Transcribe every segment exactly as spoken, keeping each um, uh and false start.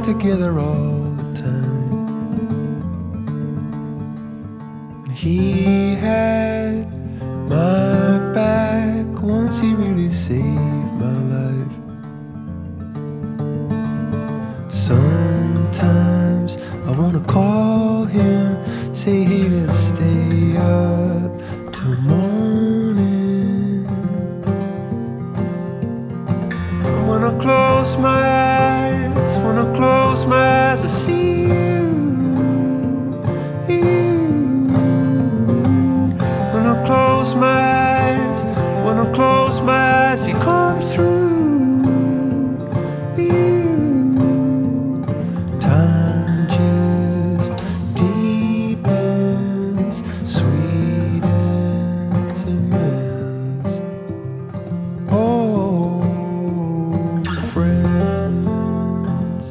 together all the time. And he had my back once, he really saved my life. Sometimes I wanna call him, say hey, let's stay up till morning. When I close my eyes, when I close my eyes, I see you, you. When I close my eyes, when I close my eyes, he comes through, you. Time just deepens, sweetens and mends. Oh, friends.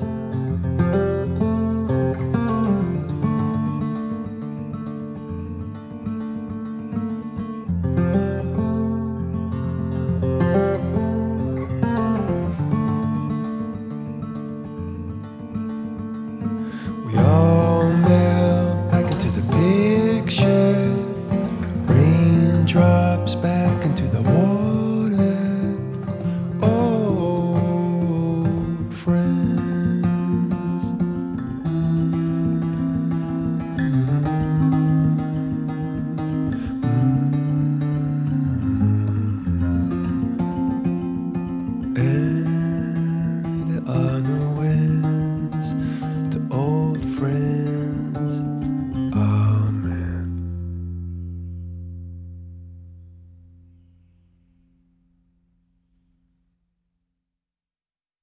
We all